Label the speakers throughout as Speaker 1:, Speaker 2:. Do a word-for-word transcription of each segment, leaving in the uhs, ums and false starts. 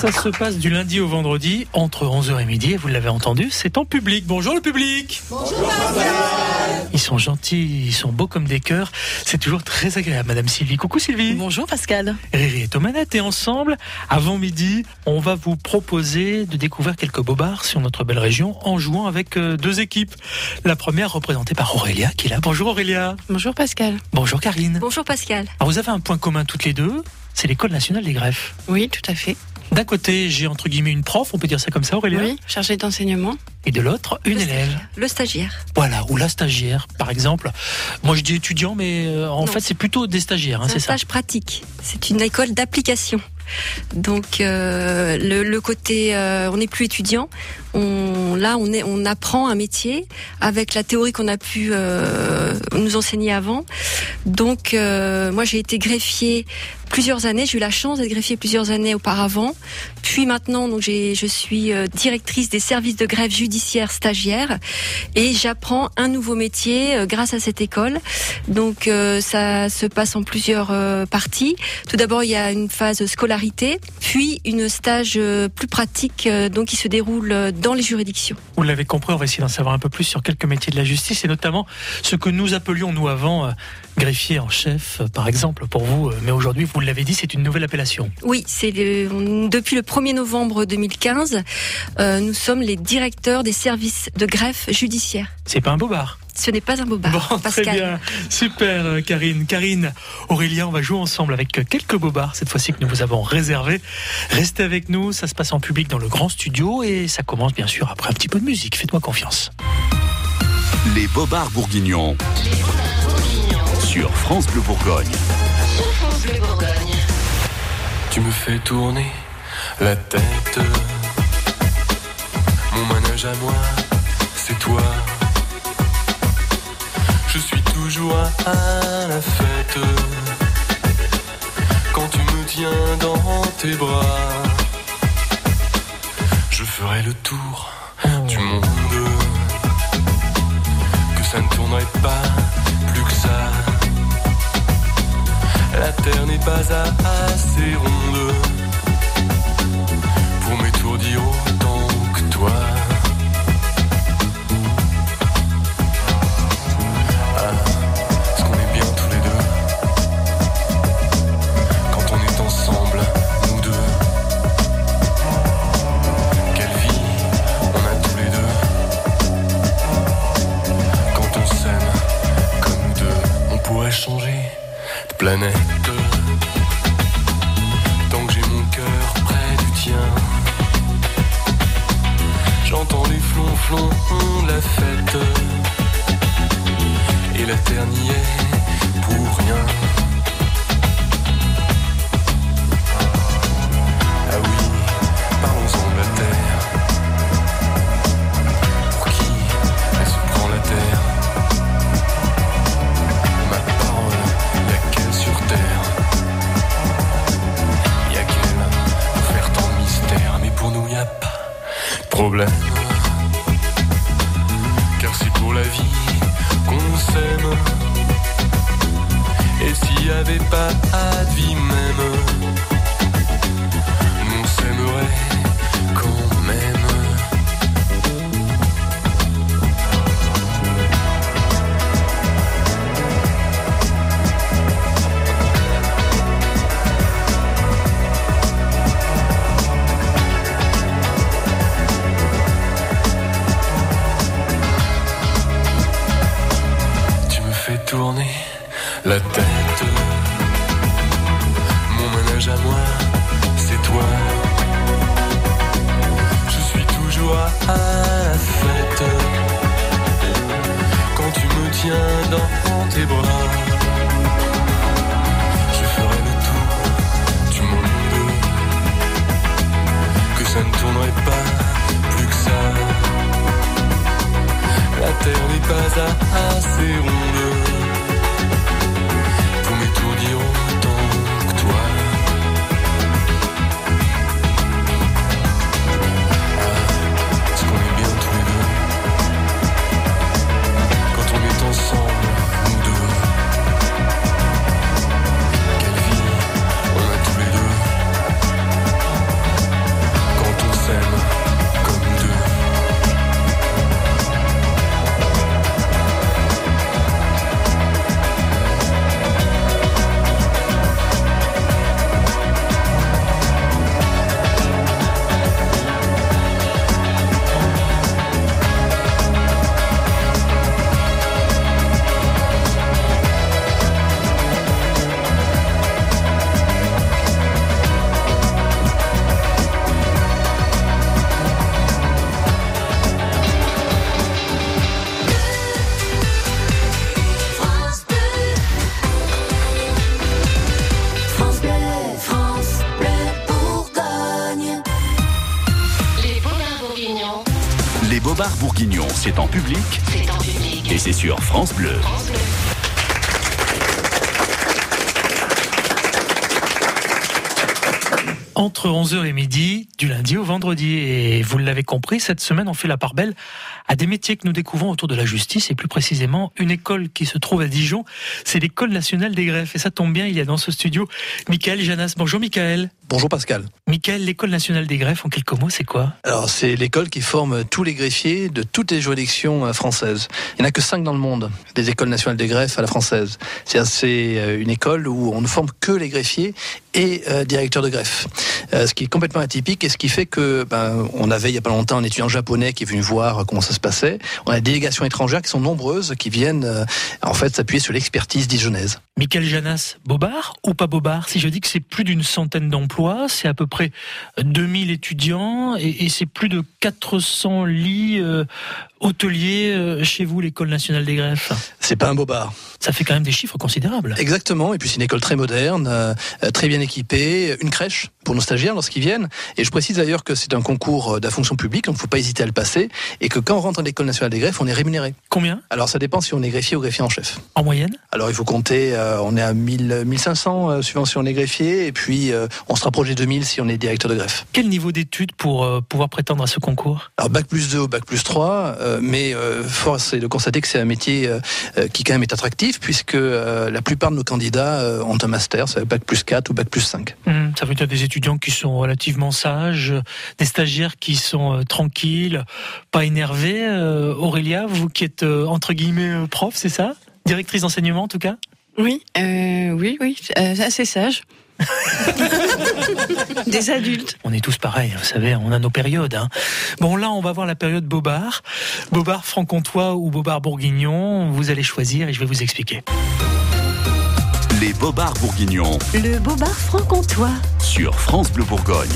Speaker 1: Ça se passe du lundi au vendredi, entre onze heures et midi, et vous l'avez entendu, c'est en public. Bonjour le public.
Speaker 2: Bonjour Pascal.
Speaker 1: Ils sont gentils, ils sont beaux comme des cœurs. C'est toujours très agréable, Madame Sylvie. Coucou Sylvie.
Speaker 2: Bonjour Pascal.
Speaker 1: Riri est aux manettes et ensemble, avant midi, on va vous proposer de découvrir quelques bobards sur notre belle région en jouant avec deux équipes. La première représentée par Aurélia qui est là. Bonjour Aurélia.
Speaker 2: Bonjour Pascal.
Speaker 1: Bonjour Karine.
Speaker 3: Bonjour Pascal.
Speaker 1: Alors vous avez un point commun toutes les deux, c'est l'École nationale des greffes.
Speaker 2: Oui, tout à fait.
Speaker 1: D'un côté, j'ai entre guillemets une prof, on peut dire ça comme ça Aurélia.
Speaker 2: Oui, chargée d'enseignement.
Speaker 1: Et de l'autre, une
Speaker 3: le
Speaker 1: élève.
Speaker 3: Stagiaire. Le stagiaire.
Speaker 1: Voilà, ou la stagiaire, par exemple. Moi, je dis étudiant, mais euh, en
Speaker 3: Non.
Speaker 1: fait, c'est plutôt des stagiaires, hein,
Speaker 3: C'est
Speaker 1: c'est
Speaker 3: un
Speaker 1: ça.
Speaker 3: stage pratique. C'est une école d'application. Donc euh, le, le côté, euh, on n'est plus étudiant. On, là, on est, on apprend un métier avec la théorie qu'on a pu euh, nous enseigner avant. Donc, euh, moi, j'ai été greffier plusieurs années. J'ai eu la chance d'être greffier plusieurs années auparavant. Puis maintenant, donc, j'ai, je suis euh, directrice des services de greffe judiciaire stagiaire et j'apprends un nouveau métier euh, grâce à cette école. Donc, euh, ça se passe en plusieurs euh, parties. Tout d'abord, il y a une phase scolarité, puis une stage euh, plus pratique, euh, donc qui se déroule euh, dans les juridictions.
Speaker 1: Vous l'avez compris, on va essayer d'en savoir un peu plus sur quelques métiers de la justice et notamment ce que nous appelions, nous, avant, euh, greffier en chef, euh, par exemple, pour vous. Euh, mais aujourd'hui, vous l'avez dit, c'est une nouvelle appellation.
Speaker 3: Oui, c'est le, on- depuis le premier novembre deux mille quinze, euh, nous sommes les directeurs des services de greffe judiciaire.
Speaker 1: C'est pas un bobard.
Speaker 3: Ce n'est pas un bobard,
Speaker 1: Bon,
Speaker 3: Pascal.
Speaker 1: très bien. Super, euh, Karine. Karine, Aurélien, on va jouer ensemble avec euh, quelques bobards, cette fois-ci que nous vous avons réservés. Restez avec nous, ça se passe en public dans le grand studio et ça commence bien sûr après un petit peu de musique. Faites-moi confiance.
Speaker 4: Les bobards bourguignons. Sur France Bleu Bourgogne.
Speaker 5: Tu me fais tourner la tête. Mon manège à moi, c'est toi. Je suis toujours à la fête. Quand tu me tiens dans tes bras, je ferai le tour du monde. Que ça ne tournerait pas plus que ça. La terre n'est pas assez ronde pour m'étourdir autant que toi. Ah, est-ce qu'on est bien tous les deux quand on est ensemble, nous deux? Quelle vie on a tous les deux quand on s'aime comme nous deux. On pourrait changer de planète tant que j'ai mon cœur près du tien. J'entends les flonflons de la fête et la terre n'y est pour rien. Ah oui, parlons-en de la terre. Pour qui elle se prend la terre? Ma parole, y'a qu'elle sur terre. Y'a qu'elle pour faire tant de mystère. Mais pour nous y'a pas de problème. Car c'est pour la vie qu'on s'aime. Et s'il y avait pas de vie même, on s'aimerait quand même. Tu me fais tourner la tête. Mon manège à moi, c'est toi. Je suis toujours à la fête quand tu me tiens dans tes bras. Je ferai le tour du monde. Que ça ne tournerait pas plus que ça. La terre n'est pas assez ronde pour m'étourdir autant que toi. Ah, est-ce qu'on est bien tous les deux quand on est ensemble, nous deux? Quelle vie on a tous les deux
Speaker 4: Bobards Bourguignons, c'est en public.
Speaker 6: C'est en public.
Speaker 4: Et c'est sur France Bleu.
Speaker 6: France Bleu.
Speaker 1: Entre onze heures et midi, du lundi au vendredi. Et vous l'avez compris, cette semaine, on fait la part belle à des métiers que nous découvrons autour de la justice, et plus précisément, une école qui se trouve à Dijon. C'est l'École nationale des greffes. Et ça tombe bien, il y a dans ce studio Michael Janas. Bonjour Michael.
Speaker 7: Bonjour Pascal.
Speaker 1: Michael, l'École nationale des greffes, en quelques mots, c'est quoi ?
Speaker 7: Alors, c'est l'école qui forme tous les greffiers de toutes les juridictions françaises. Il n'y en a que cinq dans le monde, des écoles nationales des greffes à la française. C'est, c'est une école où on ne forme que les greffiers et euh, directeurs de greffe. Euh, ce qui est complètement atypique et ce qui fait que ben, on avait il n'y a pas longtemps un étudiant japonais qui est venu voir comment ça se passait. On a des délégations étrangères qui sont nombreuses, qui viennent euh, en fait s'appuyer sur l'expertise dijonnaise.
Speaker 1: Michael Janas, Bobard ou pas Bobard ? Si je dis que c'est plus d'une centaine d'emplois, c'est à peu près deux mille étudiants et, et c'est plus de quatre cents lits euh, hôteliers euh, chez vous, l'École nationale des greffes.
Speaker 7: C'est pas un Bobard.
Speaker 1: Ça fait quand même des chiffres considérables.
Speaker 7: Exactement, et puis c'est une école très moderne, euh, très bien équipée, une crèche pour nos stagiaires lorsqu'ils viennent. Et je précise d'ailleurs que c'est un concours de la fonction publique, donc il ne faut pas hésiter à le passer, et que quand on rentre à l'École nationale des greffes, on est rémunéré.
Speaker 1: Combien ?
Speaker 7: Alors ça dépend si on est greffier ou greffier en chef.
Speaker 1: En moyenne ?
Speaker 7: Alors il faut compter, euh, on est à mille, mille cinq cents euh, suivant si on est greffier, et puis euh, on se rapproche des deux mille si on est directeur de greffe.
Speaker 1: Quel niveau d'études pour euh, pouvoir prétendre à ce concours ?
Speaker 7: Alors bac plus deux ou bac plus trois, euh, mais euh, force est de constater que c'est un métier euh, qui quand même est attractif, puisque euh, la plupart de nos candidats euh, ont un master, c'est bac plus quatre ou bac plus cinq.
Speaker 1: Mmh, ça veut dire des étudiants qui sont relativement sages, des stagiaires qui sont euh, tranquilles, pas énervés. Euh, Aurélia, vous qui êtes euh, entre guillemets euh, prof, c'est ça ? Directrice d'enseignement en tout cas ?
Speaker 2: Oui, euh, oui, oui, euh, assez sage. Des adultes.
Speaker 1: On est tous pareils, vous savez, on a nos périodes. Hein. Bon, là, on va voir la période Bobard. Bobard franc-comtois ou Bobard bourguignon, vous allez choisir et je vais vous expliquer.
Speaker 4: Les Bobards Bourguignons.
Speaker 6: Le Bobard franc-comtois.
Speaker 4: Sur France Bleu Bourgogne.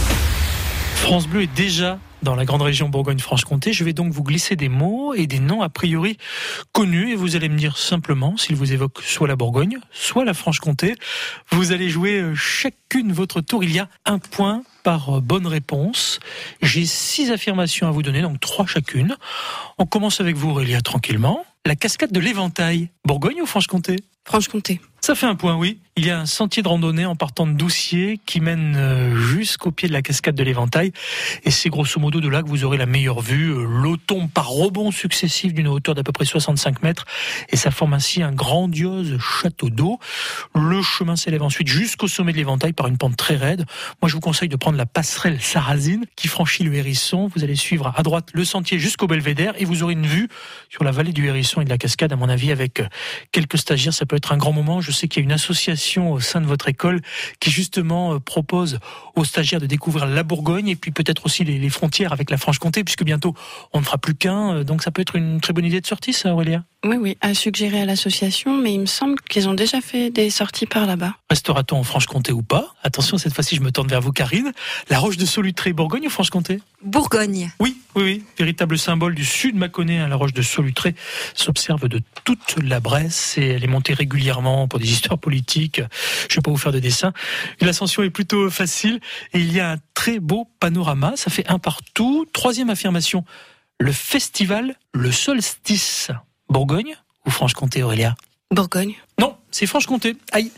Speaker 1: France Bleu est déjà dans la grande région Bourgogne-Franche-Comté. Je vais donc vous glisser des mots et des noms a priori connus et vous allez me dire simplement s'ils vous évoquent soit la Bourgogne, soit la Franche-Comté. Vous allez jouer chacune votre tour. Il y a un point par bonne réponse. J'ai six affirmations à vous donner, donc trois chacune. On commence avec vous, Aurélia, tranquillement. La cascade de l'Éventail, Bourgogne ou Franche-Comté ?
Speaker 2: Franche-Comté.
Speaker 1: Ça fait un point, oui. Il y a un sentier de randonnée en partant de Doucier qui mène jusqu'au pied de la cascade de l'Éventail. Et c'est grosso modo de là que vous aurez la meilleure vue. L'eau tombe par rebonds successifs d'une hauteur d'à peu près soixante-cinq mètres. Et ça forme ainsi un grandiose château d'eau. Le chemin s'élève ensuite jusqu'au sommet de l'Éventail par une pente très raide. Moi, je vous conseille de prendre la passerelle sarrasine qui franchit le Hérisson. Vous allez suivre à droite le sentier jusqu'au Belvédère et vous aurez une vue sur la vallée du Hérisson et de la cascade. À mon avis, avec quelques stagiaires, ça peut être un grand moment. Je sais qu'il y a une association au sein de votre école qui justement propose aux stagiaires de découvrir la Bourgogne et puis peut-être aussi les, les frontières avec la Franche-Comté, puisque bientôt on ne fera plus qu'un. Donc ça peut être une très bonne idée de sortie, ça, Aurélia ?
Speaker 2: Oui, oui, à suggérer à l'association, mais il me semble qu'ils ont déjà fait des sorties par là-bas.
Speaker 1: Restera-t-on en Franche-Comté ou pas ? Attention, cette fois-ci, je me tourne vers vous, Karine. La Roche de Solutré, Bourgogne ou Franche-Comté ?
Speaker 3: Bourgogne.
Speaker 1: Oui, oui, oui. Véritable symbole du sud mâconnais, hein, la Roche de Solutré s'observe de toute la Bresse et elle est montée régulièrement pour des histoires politiques. Je ne vais pas vous faire de dessin. L'ascension est plutôt facile et il y a un très beau panorama. Ça fait un partout. Troisième affirmation. Le festival Le Solstice. Bourgogne ou Franche-Comté, Aurélia ?
Speaker 2: Bourgogne.
Speaker 1: Non, c'est Franche-Comté. Aïe.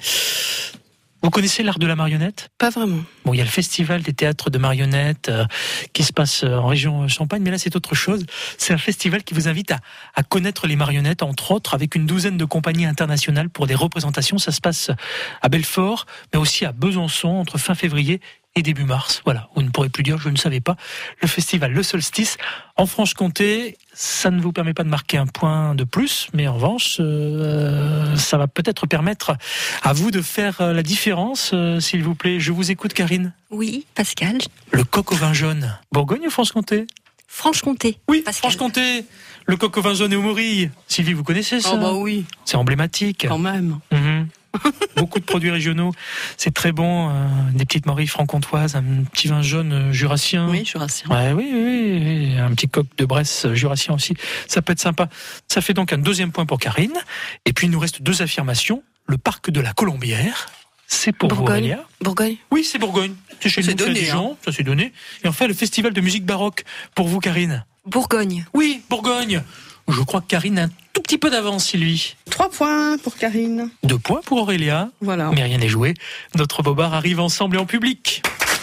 Speaker 1: Vous connaissez l'art de la marionnette ?
Speaker 2: Pas vraiment.
Speaker 1: Bon, il y a le festival des théâtres de marionnettes euh, qui se passe en région Champagne, mais là c'est autre chose. C'est un festival qui vous invite à, à connaître les marionnettes, entre autres, avec une douzaine de compagnies internationales pour des représentations. Ça se passe à Belfort, mais aussi à Besançon, entre fin février et début mars. Voilà, vous ne pourrez plus dire, je ne savais pas. Le festival Le Solstice en Franche-Comté, ça ne vous permet pas de marquer un point de plus, mais en revanche, euh, ça va peut-être permettre à vous de faire la différence, euh, s'il vous plaît. Je vous écoute, Karine.
Speaker 3: Oui, Pascal.
Speaker 1: Le coq au vin jaune, Bourgogne ou Franche-Comté ?
Speaker 3: Franche-Comté.
Speaker 1: Oui,
Speaker 3: Pascal.
Speaker 1: Franche-Comté. Le coq au vin jaune et aux morilles. Sylvie, vous connaissez ça ?
Speaker 2: Oh bah oui,
Speaker 1: C'est emblématique.
Speaker 2: quand même.
Speaker 1: Mmh. Beaucoup de produits régionaux, c'est très bon. Euh, des petites morilles franc-comtoises, un petit vin jaune euh, jurassien.
Speaker 2: Oui, jurassien.
Speaker 1: Ouais, oui, oui, oui, un petit coq de Bresse euh, jurassien aussi. Ça peut être sympa. Ça fait donc un deuxième point pour Karine. Et puis il nous reste deux affirmations. Le parc de la Colombière, c'est pour vous,
Speaker 2: Bourgogne.
Speaker 1: Aurélia.
Speaker 2: Bourgogne.
Speaker 1: Oui, c'est Bourgogne. C'est chez
Speaker 2: C'est
Speaker 1: nous, c'est à
Speaker 2: donné,
Speaker 1: Dijon. Ça c'est donné. Et enfin le festival de musique baroque pour vous, Karine.
Speaker 3: Bourgogne.
Speaker 1: Oui, Bourgogne. Je crois que Karine a un tout petit peu d'avance, Sylvie.
Speaker 8: Trois points pour Karine.
Speaker 1: Deux points pour Aurélia.
Speaker 8: Voilà.
Speaker 1: Mais rien n'est joué. Notre bobard arrive ensemble et en public.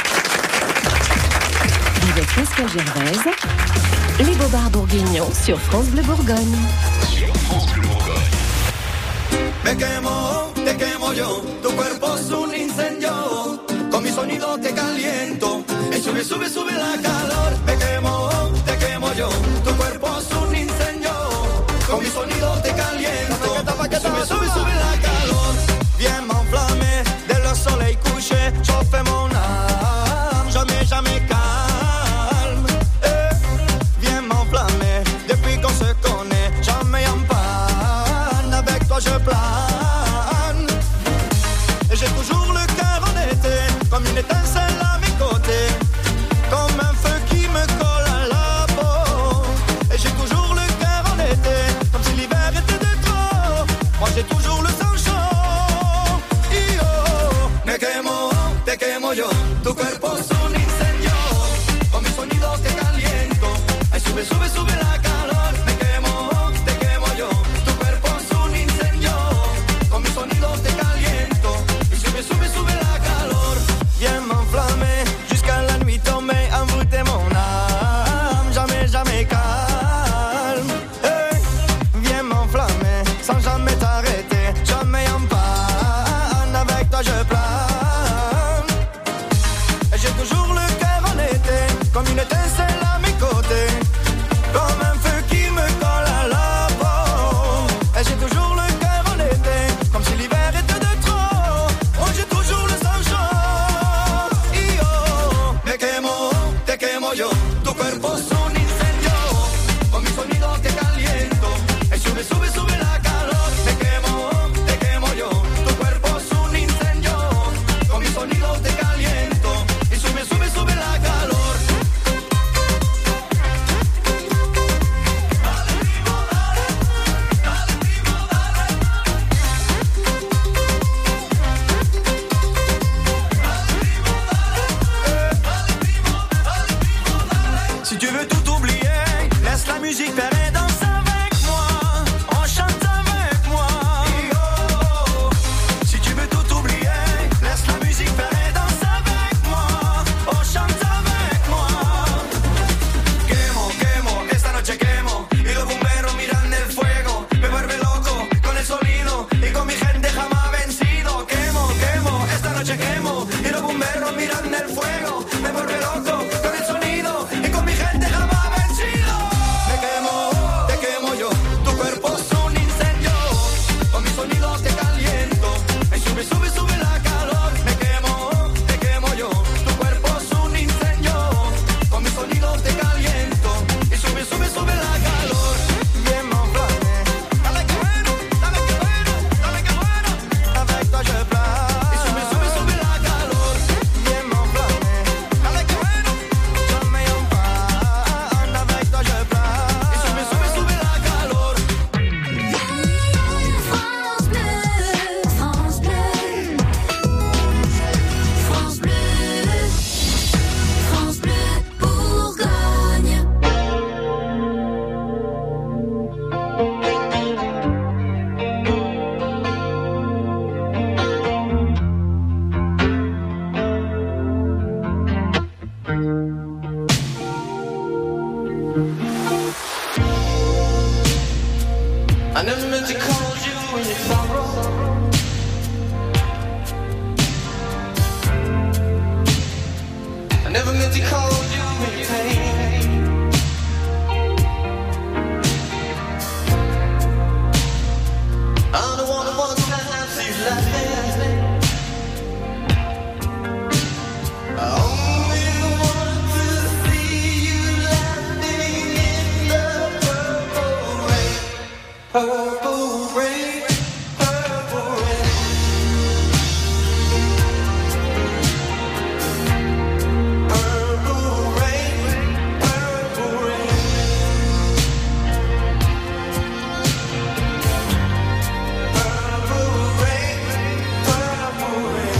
Speaker 6: Avec Pascal Gervaise, les bobards bourguignons sur France Bleu Bourgogne.
Speaker 4: France Bleu Bourgogne.
Speaker 9: Me quemo, te quemo yo, tu cuerpo es un incendio, con mi sonido te caliento, y sube, sube, sube la calor. Me quemo, te quemo yo, tu cuerpo es un incendio, con mi sonido te caliento, y sube, sube, sube la calor. Viens m'enflammer, dès le soleil couché, chauffe mon âme, jamais, jamais calme. Eh, viens m'enflammer, depuis qu'on se connaît, jamais en panne, avec toi je plane. Et j'ai toujours le cœur en été, comme une étincelle à mes côtés, comme un feu qui me colle à la peau. Et j'ai toujours le cœur en été, comme si l'hiver était de trop. Moi j'ai toujours le sang chaud. Yo, me quemo, te quemo yo, tu cuerpo es un incendio, con mi sonido te caliento. Ay, sube, sube, sube la calor. Me quemo, te quemo yo, tu cuerpo es un incendio, con mi sonido te caliento. Y sube, sube, sube la calor. Viens m'enflammer, jusqu'à la nuit tombée, envoûter mon âme, jamais, jamais calme. Hey, viens m'enflammer, sans jamais t'arrêter, jamais en panne, avec toi je plane. Et j'ai toujours le cœur en été, comme une étincelle à mes côtés, comme un feu qui me colle à la peau. Et j'ai toujours le cœur en été, comme si l'hiver était de trop. Oh, j'ai toujours le sang chaud. Yo, me quemo, te quemo yo, tu cuerpo es un incendio, con mi sonido te caliento. Y sube, sube, sube la calor. Me quemo, te quemo yo, tu cuerpo es un incendio, con mi sonido te caliento. Y sube, sube, sube la calor. Si tu veux tout oublier, laisse la musique faire et danse avec moi. On chante avec moi. Oh, si tu veux tout oublier, laisse la musique faire et danse avec moi. On chante avec moi. Quemo, quemo, esta noche quemo. Y los bomberos miran el fuego. Me vuelve loco con el sonido y con mi gente jamás vencido. Quemo, quemo, esta noche quemo. Y los bomberos miran el fuego. Me vuelve loco con el sonido y con mi gente jamás vencido. Me quemo, te quemo yo, tu cuerpo es un incendio, con mi sonido te caliento. Y sube, sube, sube la calor. Me quemo, te quemo yo, tu cuerpo es un incendio, con mi sonido te caliento. Y sube, sube, sube la calor. Bien m'enflammer, dale que bueno, dale que bueno, dale que bueno. Avec toi je plane. Y sube, sube, sube la calor. Bien m'enflammer, dale que bueno, jamais en panne. Avec toi je plane. Y sube, sube, sube la calor.
Speaker 10: France Bleu, France Bleu, France Bleu, France Bleu Bourgogne.
Speaker 9: I never meant to call you when you sorrow. I never meant to call you when you pain. I'm the one who wants to see you laughing. I only want to see you laughing in the purple rain. Purple rain, purple rain. Purple rain, purple rain. Purple rain, purple rain.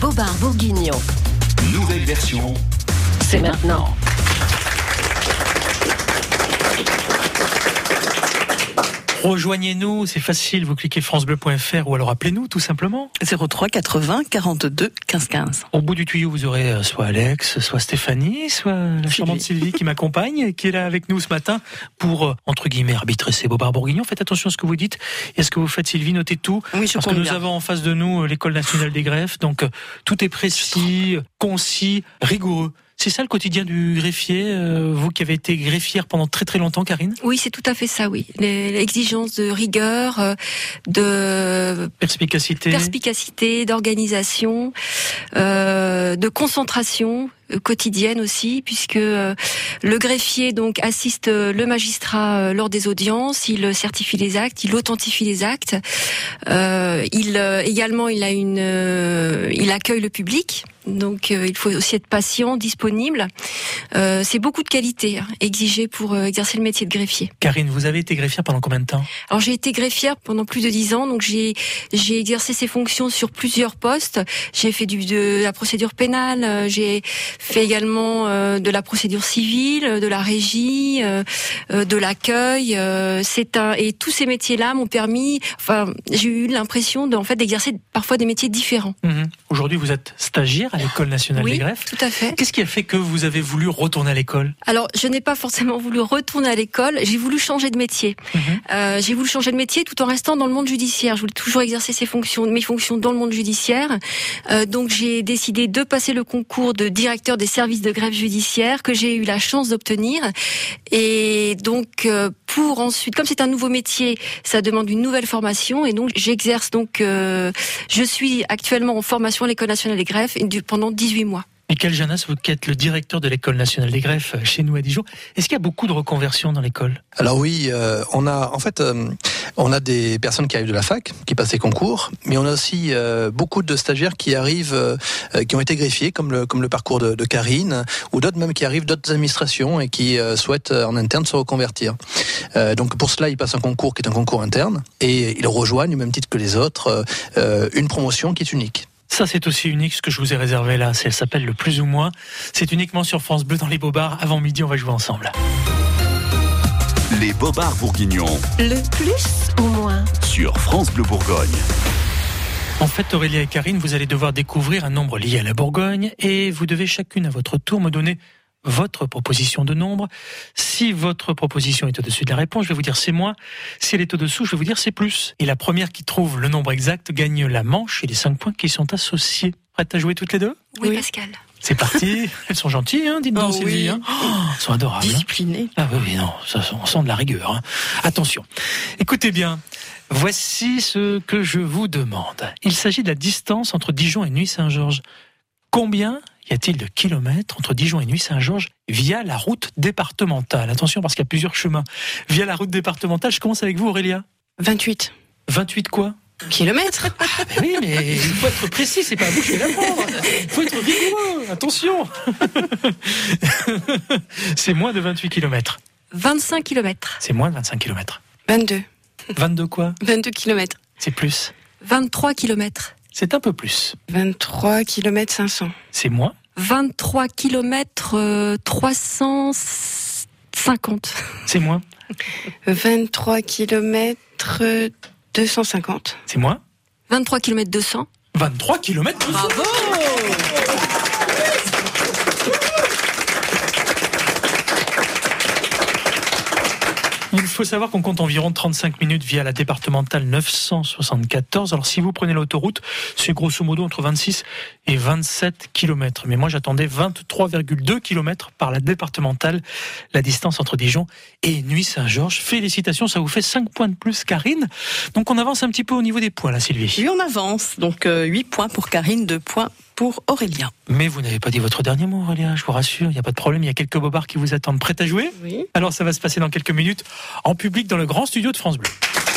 Speaker 6: bobards bourguignons.
Speaker 4: Nouvelle version.
Speaker 6: C'est maintenant.
Speaker 1: Rejoignez-nous, c'est facile, vous cliquez francebleu point f r ou alors appelez-nous tout simplement.
Speaker 8: zéro trois quatre-vingts quarante-deux quinze quinze.
Speaker 1: Au bout du tuyau, vous aurez euh, soit Alex, soit Stéphanie, soit la charmante Sylvie qui m'accompagne et qui est là avec nous ce matin pour, euh, entre guillemets, arbitrer ces bobards bourguignons. Faites attention à ce que vous dites et à ce que vous faites, Sylvie, notez tout.
Speaker 8: Oui, je
Speaker 1: parce que
Speaker 8: compte
Speaker 1: nous
Speaker 8: bien.
Speaker 1: avons en face de nous euh, l'École nationale des greffes, donc euh, tout est précis, concis, rigoureux. C'est ça le quotidien du greffier, euh, vous qui avez été greffière pendant très très longtemps, Karine?
Speaker 3: Oui, c'est tout à fait ça, oui. Les- L'exigence de rigueur, euh, de
Speaker 1: Perspicacité.
Speaker 3: perspicacité, d'organisation, euh, de concentration euh, quotidienne aussi, puisque euh, le greffier donc assiste euh, le magistrat euh, lors des audiences, il certifie les actes, il authentifie les actes. Euh, il euh, également, il a une, euh, il accueille le public. Donc euh, il faut aussi être patient, disponible. Euh, c'est beaucoup de qualité hein, exigée pour euh, exercer le métier de greffier.
Speaker 1: Karine, vous avez été greffière pendant combien de temps?
Speaker 3: Alors j'ai été greffière pendant plus de dix ans, donc j'ai j'ai exercé ces fonctions sur plusieurs postes. J'ai fait du, de la procédure pénale, euh, j'ai fait également euh, de la procédure civile, de la régie, euh, euh, de l'accueil. Euh, c'est un et tous ces métiers-là m'ont permis. Enfin, j'ai eu l'impression de, en fait d'exercer parfois des métiers différents.
Speaker 1: Mmh. Aujourd'hui, vous êtes stagiaire à l'École nationale
Speaker 3: Oui,
Speaker 1: des greffes.
Speaker 3: tout à fait.
Speaker 1: Qu'est-ce qui a fait que vous avez voulu retourner à l'école?
Speaker 3: Alors, je n'ai pas forcément voulu retourner à l'école. J'ai voulu changer de métier.
Speaker 1: Mmh.
Speaker 3: Euh, j'ai voulu changer de métier tout en restant dans le monde judiciaire. Je voulais toujours exercer ces fonctions, mes fonctions dans le monde judiciaire. Euh, donc, j'ai décidé de passer le concours de directeur des services de greffe judiciaire que j'ai eu la chance d'obtenir. Et donc, euh, pour ensuite, comme c'est un nouveau métier, ça demande une nouvelle formation. Et donc, j'exerce donc, euh, je suis actuellement en formation à l'École nationale des greffes pendant dix-huit mois.
Speaker 1: Michael Janas, vous qui êtes le directeur de l'École nationale des greffes chez nous à Dijon, est-ce qu'il y a beaucoup de reconversions dans l'école?
Speaker 7: Alors oui, euh, on a en fait euh, on a des personnes qui arrivent de la fac, qui passent les concours, mais on a aussi euh, beaucoup de stagiaires qui arrivent, euh, qui ont été greffiers, comme le comme le parcours de, de Karine, ou d'autres même qui arrivent d'autres administrations et qui euh, souhaitent en interne se reconvertir. Euh, donc pour cela, ils passent un concours qui est un concours interne et ils rejoignent au même titre que les autres euh, une promotion qui est unique.
Speaker 1: Ça, c'est aussi unique, ce que je vous ai réservé là. Ça s'appelle le plus ou moins. C'est uniquement sur France Bleu dans les Bobards. Avant midi, on va jouer ensemble.
Speaker 4: Les bobards bourguignons
Speaker 6: Le plus ou moins.
Speaker 4: sur France Bleu Bourgogne.
Speaker 1: En fait, Aurélia et Karine, vous allez devoir découvrir un nombre lié à la Bourgogne et vous devez chacune à votre tour me donner votre proposition de nombre. Si votre proposition est au-dessus de la réponse, je vais vous dire c'est moins. Si elle est au-dessous, je vais vous dire c'est plus. Et la première qui trouve le nombre exact gagne la manche et les cinq points qui sont associés. Prête à jouer toutes les deux?
Speaker 3: Oui,
Speaker 8: Oui.
Speaker 3: Pascal.
Speaker 1: C'est parti. Elles sont gentilles, hein, dites donc,
Speaker 8: Oh
Speaker 1: Sylvie.
Speaker 8: oui.
Speaker 1: Hein. Oh, elles sont adorables. Hein.
Speaker 8: Discipliné.
Speaker 1: Ah oui, oui, non, ça, on sent de la rigueur. Hein. Attention. Écoutez bien. Voici ce que je vous demande. Il s'agit de la distance entre Dijon et Nuits-Saint-Georges. Combien y a-t-il de kilomètres entre Dijon et Nuits-Saint-Georges via la route départementale? Attention, parce qu'il y a plusieurs chemins. Via la route départementale, je commence avec vous, Aurélia.
Speaker 2: vingt-huit
Speaker 1: vingt-huit quoi?
Speaker 2: kilomètres.
Speaker 1: Ah ben oui, mais il faut être précis, c'est pas à vous que je vais l'apprendre. Il faut être rigoureux, attention. C'est moins de vingt-huit kilomètres.
Speaker 3: vingt-cinq kilomètres.
Speaker 1: C'est moins de vingt-cinq kilomètres.
Speaker 2: vingt-deux.
Speaker 1: vingt-deux quoi?
Speaker 2: vingt-deux kilomètres.
Speaker 1: C'est plus.
Speaker 3: vingt-trois kilomètres.
Speaker 1: C'est un peu plus.
Speaker 2: vingt-trois kilomètres cinq cents.
Speaker 1: C'est moins.
Speaker 3: vingt-trois kilomètres euh, trois cent cinquante.
Speaker 1: C'est moins.
Speaker 2: vingt-trois kilomètres deux cent cinquante.
Speaker 1: C'est moins.
Speaker 3: vingt-trois kilomètres deux cents.
Speaker 1: vingt-trois kilomètres.
Speaker 3: Bravo!
Speaker 1: Il faut savoir qu'on compte environ trente-cinq minutes via la départementale neuf cent soixante-quatorze. Alors si vous prenez l'autoroute, c'est grosso modo entre vingt-six et vingt-sept kilomètres. Mais moi j'attendais vingt-trois virgule deux kilomètres par la départementale, la distance entre Dijon et Nuits-Saint-Georges. Félicitations, ça vous fait cinq points de plus, Karine. Donc on avance un petit peu au niveau des points là, Sylvie.
Speaker 8: Oui, on avance. Donc euh, huit points pour Karine, deux points pour Aurélien.
Speaker 1: Mais vous n'avez pas dit votre dernier mot, Aurélien, je vous rassure, il n'y a pas de problème, il y a quelques bobards qui vous attendent. Prêts à jouer?
Speaker 8: Oui.
Speaker 1: Alors ça va se passer dans quelques minutes, en public dans le grand studio de France Bleu.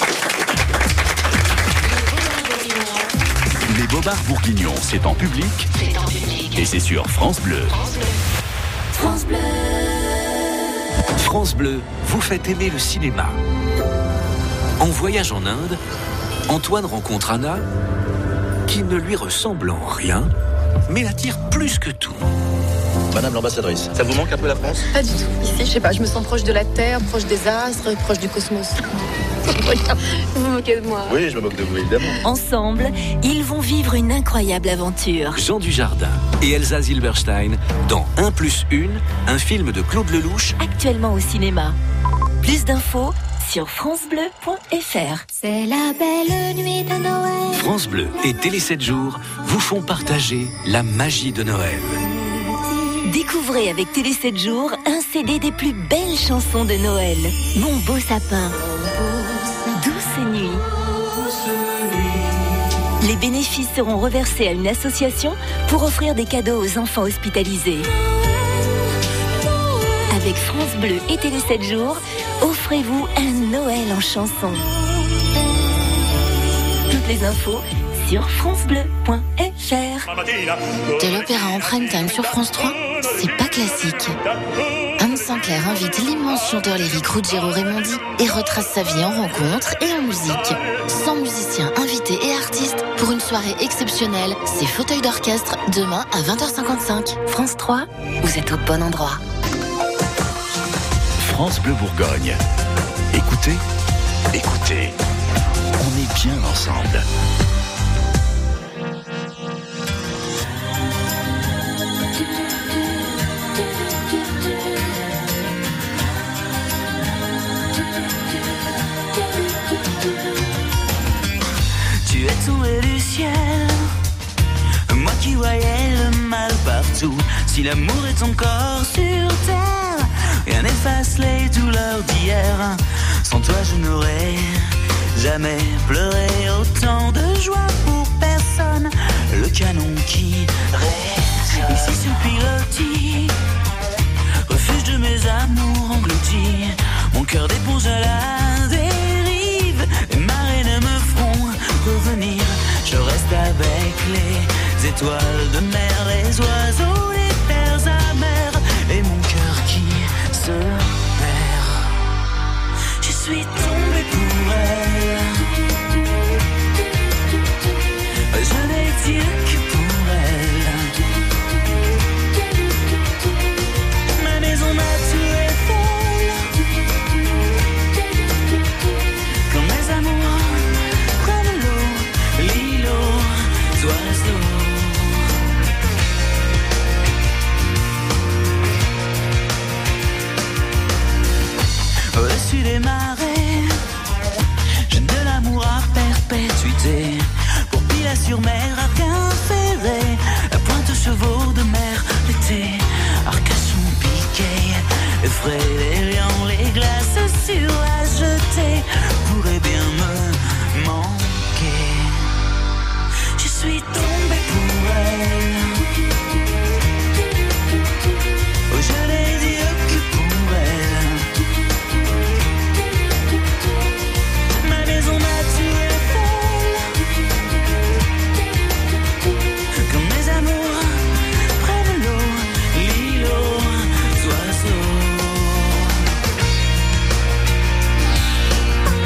Speaker 4: Les bobards bourguignons, c'est en public. Et c'est sur France Bleu.
Speaker 10: France Bleu.
Speaker 11: France Bleu vous fait aimer le cinéma. En voyage en Inde, Antoine rencontre Anna, qui ne lui ressemble en rien, mais l'attire plus que tout.
Speaker 12: Madame l'ambassadrice, ça vous manque un peu la France?
Speaker 13: Pas du tout. Ici, je sais pas, je me sens proche de la Terre, proche des astres, proche du cosmos. Vous vous moquez de moi?
Speaker 12: Oui, je me moque de vous, évidemment.
Speaker 14: Ensemble, ils vont vivre une incroyable aventure.
Speaker 11: Jean Dujardin et Elsa Zilberstein dans un plus une, un film de Claude Lelouch.
Speaker 14: Actuellement au cinéma. Plus d'infos sur francebleu point fr.
Speaker 10: C'est la belle nuit de Noël.
Speaker 11: France Bleu et Télé sept jours vous font partager la magie de Noël.
Speaker 14: Découvrez avec Télé sept jours un C D des plus belles chansons de Noël. Mon beau sapin, Douce nuit. Les bénéfices seront reversés à une association pour offrir des cadeaux aux enfants hospitalisés. Avec France Bleu et Télé sept jours, offrez-vous un Noël en chanson. Toutes les infos sur francebleu point fr.
Speaker 15: De l'opéra en prime time sur France trois, c'est pas classique. Anne Sinclair invite l'immense chanteur lyrique Ruggiero Raimondi et retrace sa vie en rencontres et en musique. cent musiciens invités et artistes pour une soirée exceptionnelle. C'est fauteuil d'orchestre demain à vingt heures cinquante-cinq. France trois, vous êtes au bon endroit.
Speaker 4: France Bleu Bourgogne. Écoutez, écoutez, on est bien ensemble.
Speaker 16: Tu es tombé du ciel, moi qui voyais le mal partout. Si l'amour est encore sur terre, rien n'efface les douleurs d'hier. Sans toi je n'aurais jamais pleuré autant de joie pour personne. Le canon qui résonne ici sur pilotis, refuge de mes amours engloutis. Mon cœur d'éponge à la dérive, les marées ne me feront revenir. Je reste avec les étoiles de mer, les oiseaux, les terres amères, et mon cœur qui se perd. Je suis tombé pour elle, je n'ai dit que pour elle. Ma maison m'a tué folle, quand mes amours prennent l'eau, l'îlot, oiseaux. Au-dessus des marées, jeune de l'amour à perpétuité. Pour Pilat-sur-Mer, Arquin ferré, la pointe aux chevaux de mer, l'été. Arcachon piqué, effrayé, les lions, les glaces sur la jetée pourraient bien me manquer. Je suis tombé pour elle, oh, je n'ai dit que pour elle. Ma maison m'a tué folle, quand mes amours prennent l'eau, l'îlot, oiseaux.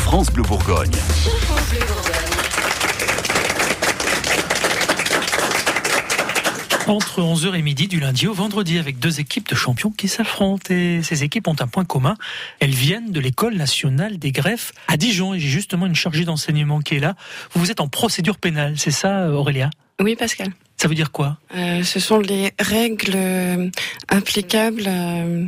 Speaker 4: France Bleu Bourgogne.
Speaker 1: Entre onze heures et midi du lundi au vendredi avec deux équipes de champions qui s'affrontent. Et ces équipes ont un point commun. Elles viennent de l'École nationale des greffes à Dijon. Et j'ai justement une chargée d'enseignement qui est là. Vous êtes en procédure pénale, c'est ça Aurélia ?
Speaker 2: Oui, Pascal.
Speaker 1: Ça veut dire quoi ?
Speaker 2: euh, Ce sont les règles euh, applicables euh,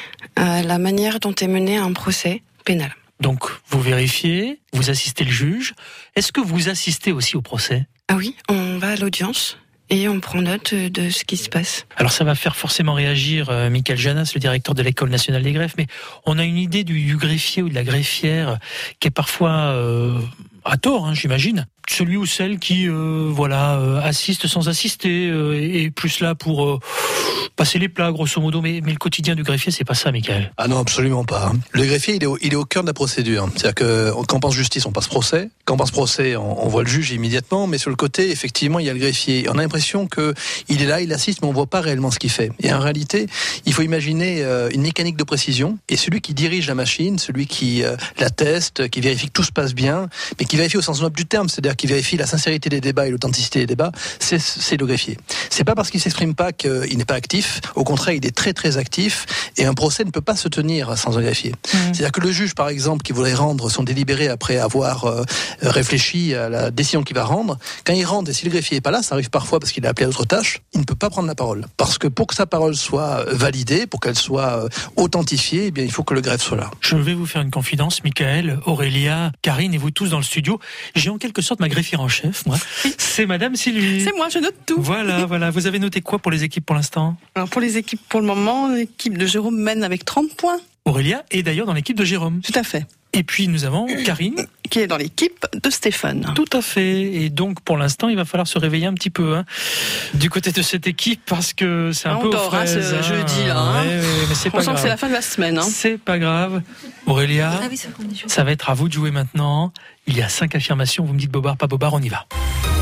Speaker 2: à la manière dont est mené un procès pénal.
Speaker 1: Donc vous vérifiez, vous assistez le juge. Est-ce que vous assistez aussi au procès ?
Speaker 2: Ah oui, on va à l'audience. Et on prend note de ce qui se passe.
Speaker 1: Alors ça va faire forcément réagir euh, Michael Janas, le directeur de l'École nationale des greffes, mais on a une idée du, du greffier ou de la greffière qui est parfois, euh, à tort, hein, j'imagine, celui ou celle qui euh, voilà euh, assiste sans assister euh, et plus là pour euh, passer les plats grosso modo, mais, mais le quotidien du greffier c'est pas ça, Michael.
Speaker 7: Ah non, absolument pas. Le greffier il est au, il est au cœur de la procédure. C'est-à-dire que quand on pense justice, on passe procès. Quand on passe procès, on, on voit le juge immédiatement, mais sur le côté, effectivement, il y a le greffier. On a l'impression que il est là, il assiste, mais on voit pas réellement ce qu'il fait. Et en réalité, il faut imaginer euh, une mécanique de précision. Et celui qui dirige la machine, celui qui euh, la teste, qui vérifie que tout se passe bien, mais qui vérifie au sens noble du terme, c'est-à-dire qui vérifie la sincérité des débats et l'authenticité des débats, c'est, c'est le greffier. C'est pas parce qu'il s'exprime pas qu'il n'est pas actif. Au contraire, il est très très actif. Et un procès ne peut pas se tenir sans un greffier. Mmh. C'est-à-dire que le juge, par exemple, qui voudrait rendre son délibéré après avoir euh, réfléchi à la décision qu'il va rendre, quand il rentre et si le greffier est pas là, ça arrive parfois parce qu'il est appelé à d'autres tâches, il ne peut pas prendre la parole. Parce que pour que sa parole soit validée, pour qu'elle soit authentifiée, eh bien, il faut que le greffe soit là.
Speaker 1: Je vais vous faire une confidence, Michael, Aurélia, Karine et vous tous dans le studio. J'ai en quelque sorte ma greffière en chef, moi. C'est Madame Sylvie.
Speaker 8: C'est moi, je note tout.
Speaker 1: Voilà, voilà. Vous avez noté quoi pour les équipes pour l'instant ?
Speaker 8: Alors pour les équipes, pour le moment, l'équipe de Jérôme mène avec trente points.
Speaker 1: Aurélia est d'ailleurs dans l'équipe de Jérôme.
Speaker 8: Tout à fait.
Speaker 1: Et puis nous avons Karine.
Speaker 8: Qui est dans l'équipe de Stéphane.
Speaker 1: Tout à fait. Et donc pour l'instant, il va falloir se réveiller un petit peu hein, du côté de cette équipe parce que c'est un
Speaker 8: on
Speaker 1: peu
Speaker 8: dort,
Speaker 1: aux fraises.
Speaker 8: Hein, ce jeudi là. Hein.
Speaker 1: Ouais, ouais, mais c'est
Speaker 8: on
Speaker 1: pas
Speaker 8: sent
Speaker 1: grave.
Speaker 8: que c'est la fin de la semaine. Hein.
Speaker 1: C'est pas grave. Aurélia,
Speaker 3: Ah oui, ça,
Speaker 1: ça va être à vous de jouer maintenant. Il y a cinq affirmations. Vous me dites bobard, pas bobard, on y va.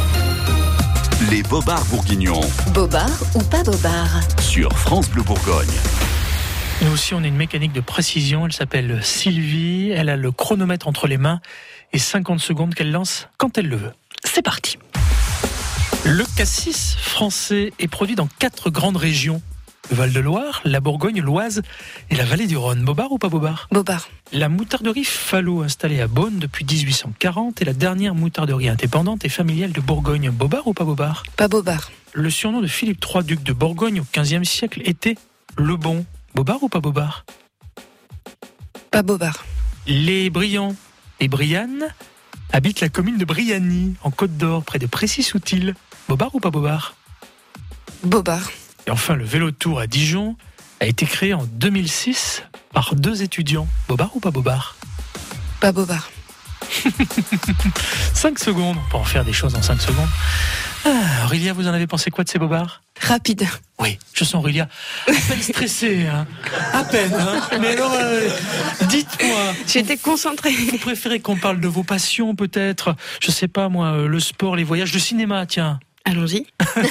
Speaker 4: Les bobards bourguignons.
Speaker 14: Bobard ou pas bobard ?
Speaker 4: Sur France Bleu Bourgogne.
Speaker 1: Nous aussi, on a une mécanique de précision. Elle s'appelle Sylvie. Elle a le chronomètre entre les mains et cinquante secondes qu'elle lance quand elle le veut.
Speaker 8: C'est parti.
Speaker 1: Le cassis français est produit dans quatre grandes régions. Le Val-de-Loire, la Bourgogne, l'Oise et la vallée du Rhône. Bobard ou pas bobard ?
Speaker 2: Bobard.
Speaker 1: La moutarderie Fallot, installée à Beaune depuis dix-huit cent quarante, est la dernière moutarderie indépendante et familiale de Bourgogne. Bobard ou pas bobard ?
Speaker 2: Pas bobard.
Speaker 1: Le surnom de Philippe trois, duc de Bourgogne au quinzième siècle était Le Bon. Bobard ou pas bobard ?
Speaker 2: Pas bobard.
Speaker 1: Les Brians et Brianne habitent la commune de Brianny, en Côte d'Or, près de Précy-Soutil. Bobard ou pas bobard ?
Speaker 2: Bobard.
Speaker 1: Et enfin, le vélo-tour à Dijon a été créé en deux mille six par deux étudiants. Bobard ou pas bobard ?
Speaker 2: Pas bobard.
Speaker 1: cinq secondes, on peut en faire des choses en cinq secondes. Ah, Aurélia, vous en avez pensé quoi de ces bobards ?
Speaker 2: Rapide.
Speaker 1: Oui, je sens Aurélia à peine stressée, hein. À peine, hein. Mais alors, euh, dites-moi.
Speaker 2: J'étais concentrée.
Speaker 1: Vous préférez qu'on parle de vos passions, peut-être ? Je sais pas, moi, le sport, les voyages, le cinéma, tiens.
Speaker 2: Allons-y.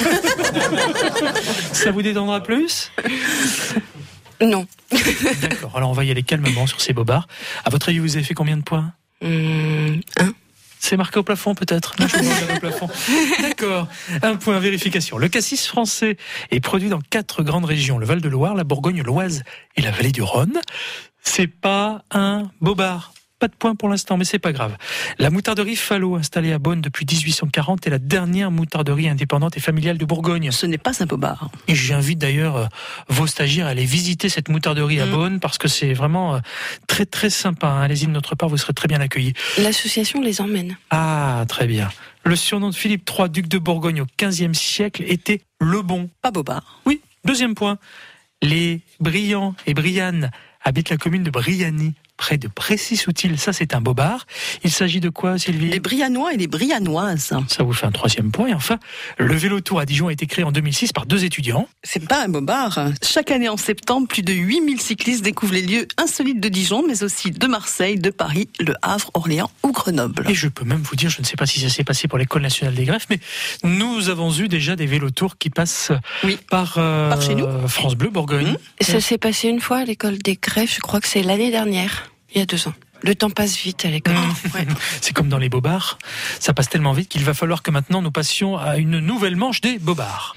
Speaker 1: Ça vous détendra plus ?
Speaker 2: Non.
Speaker 1: D'accord, alors on va y aller calmement sur ces bobards. À votre avis, vous avez fait combien de points ?
Speaker 2: Mmh, un.
Speaker 1: C'est marqué au plafond peut-être ? Non, je vous demande au plafond. D'accord, un point, vérification. Le cassis français est produit dans quatre grandes régions, le Val-de-Loire, la Bourgogne, l'Oise et la vallée du Rhône. C'est pas un bobard. Pas de point pour l'instant, mais c'est pas grave. La moutarderie Fallot, installée à Beaune depuis dix-huit cent quarante, est la dernière moutarderie indépendante et familiale de Bourgogne.
Speaker 8: Ce n'est pas un bobard.
Speaker 1: Et j'invite d'ailleurs euh, vos stagiaires à aller visiter cette moutarderie mmh. à Beaune, parce que c'est vraiment euh, très très sympa. Hein. Allez-y de notre part, vous serez très bien accueillis.
Speaker 2: L'association les emmène.
Speaker 1: Ah, très bien. Le surnom de Philippe trois, duc de Bourgogne au quinzième siècle, était Le Bon.
Speaker 8: Pas bobard.
Speaker 1: Oui, deuxième point. Les Brians et Brianne habitent la commune de Brianny, près de Précy-Soutil. Ça, c'est un bobard. Il s'agit de quoi, Sylvie ?
Speaker 8: Les Briannois et les Briannoises.
Speaker 1: Ça vous fait un troisième point. Et enfin, le vélo-tour à Dijon a été créé en deux mille six par deux étudiants.
Speaker 8: C'est pas un bobard. Chaque année en septembre, plus de huit mille cyclistes découvrent les lieux insolites de Dijon, mais aussi de Marseille, de Paris, Le Havre, Orléans ou Grenoble.
Speaker 1: Et je peux même vous dire, je ne sais pas si ça s'est passé pour l'École nationale des greffes, mais nous avons eu déjà des vélo-tours qui passent
Speaker 8: oui.
Speaker 1: par, euh,
Speaker 8: par chez nous.
Speaker 1: France Bleu Bourgogne.
Speaker 2: Mmh. Ça s'est passé une fois à l'École des greffes, je crois que c'est l'année dernière. Il y a deux ans. Le temps passe vite à l'école.
Speaker 1: Mmh. Ouais. C'est comme dans les bobards. Ça passe tellement vite qu'il va falloir que maintenant nous passions à une nouvelle manche des bobards.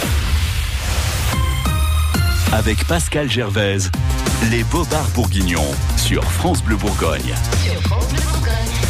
Speaker 4: Avec Pascal Gervaise, les bobards bourguignons sur France Bleu Bourgogne.
Speaker 6: Sur France Bleu Bourgogne.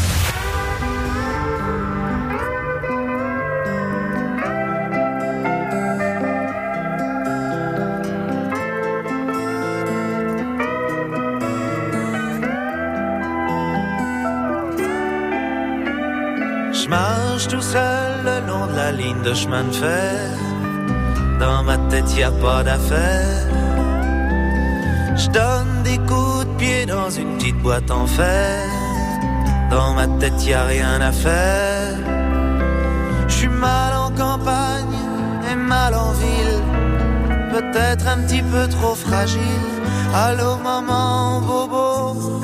Speaker 9: Je marche tout seul le long de la ligne de chemin de fer. Dans ma tête y a pas d'affaires. Je donne des coups de pied dans une petite boîte en fer. Dans ma tête y a rien à faire. Je suis mal en campagne et mal en ville. Peut-être un petit peu trop fragile. Allô maman bobo.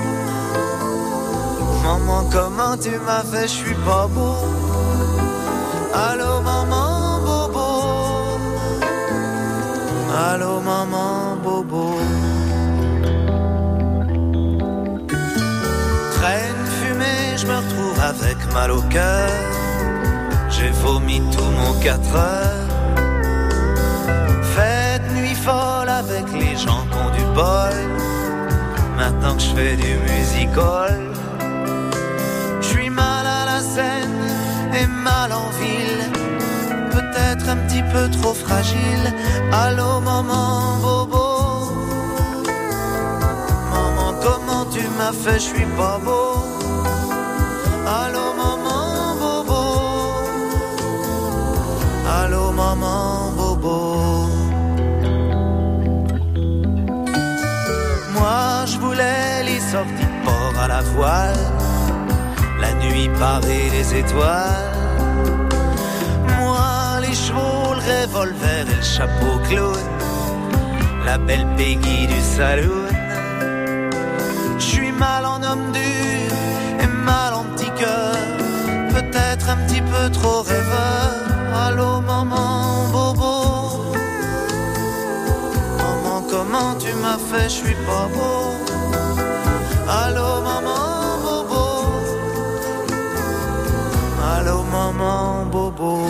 Speaker 9: Maman, comment tu m'as fait, je suis pas beau. Allô maman bobo. Allô maman bobo. Traîne fumée, je me retrouve avec mal au cœur. J'ai vomi tout mon quatre heures. Fête nuit folle avec les gens qui ont du bol. Maintenant que je fais du music-hall. Mal à la scène et mal en ville. Peut-être un petit peu trop fragile. Allô maman bobo. Maman comment tu m'as fait, je suis pas beau. Allô maman bobo. Allô maman bobo. Moi je voulais les sorties de port à la voile. La nuit parée des étoiles. Moi, les chevaux, le revolver et le chapeau clown. La belle Peggy du saloon. J'suis mal en homme dur et mal en petit cœur. Peut-être un petit peu trop rêveur. Allô maman bobo. Maman comment tu m'as fait, j'suis pas beau. Allô maman. Allô maman bobo.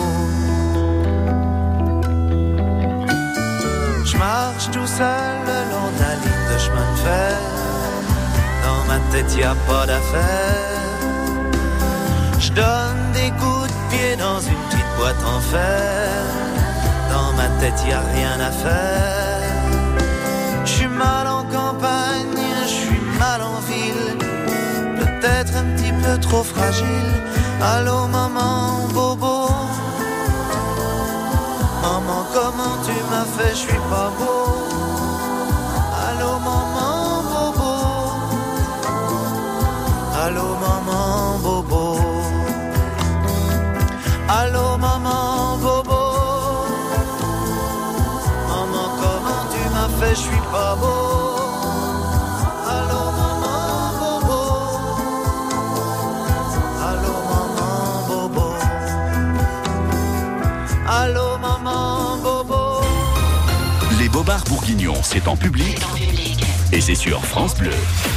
Speaker 9: Je marche tout seul le long de la ligne de chemin de fer. Dans ma tête y a pas d'affaires. Je donne des coups de pied dans une petite boîte en fer. Dans ma tête y a rien à faire. Je suis mal en campagne, je suis mal en ville. Peut-être un petit peu trop fragile. Allô maman bobo. Maman comment tu m'as fait, je suis pas beau. Allô maman bobo. Allô maman bobo. Allô maman bobo. Maman comment tu m'as fait, je suis pas beau. Allô maman bobo.
Speaker 4: Les bobards bourguignons, c'est en public,
Speaker 6: c'est en public.
Speaker 4: Et c'est sur France Bleu.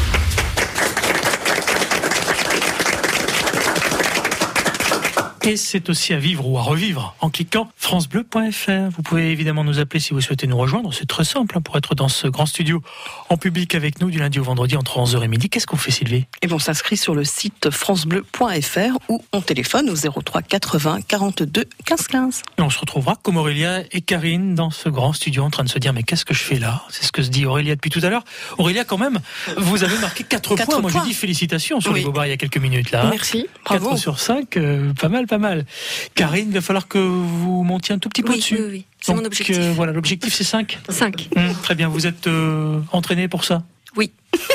Speaker 1: Et c'est aussi à vivre ou à revivre en cliquant francebleu point f r. Vous pouvez évidemment nous appeler si vous souhaitez nous rejoindre. C'est très simple hein, pour être dans ce grand studio en public avec nous du lundi au vendredi entre onze heures et midi. Qu'est-ce qu'on fait, Sylvie ?
Speaker 8: Et bon, on s'inscrit sur le site francebleu point f r ou on téléphone au zéro trois quatre-vingts quarante-deux quinze quinze.
Speaker 1: Et on se retrouvera comme Aurélia et Karine dans ce grand studio en train de se dire mais qu'est-ce que je fais là ? C'est ce que se dit Aurélia depuis tout à l'heure. Aurélia, quand même, vous avez marqué quatre points. Moi, je dis félicitations sur oui. les bobards il y a quelques minutes là.
Speaker 2: Merci, bravo.
Speaker 1: quatre sur cinq, euh, pas mal, pas mal. Karine, il va falloir que vous montiez un tout petit peu
Speaker 3: oui,
Speaker 1: dessus.
Speaker 3: Oui, oui, c'est
Speaker 1: Donc,
Speaker 3: mon objectif.
Speaker 1: Euh, voilà, l'objectif c'est cinq.
Speaker 3: cinq.
Speaker 1: Mmh, très bien, vous êtes euh, entraînée pour ça ?
Speaker 3: Oui.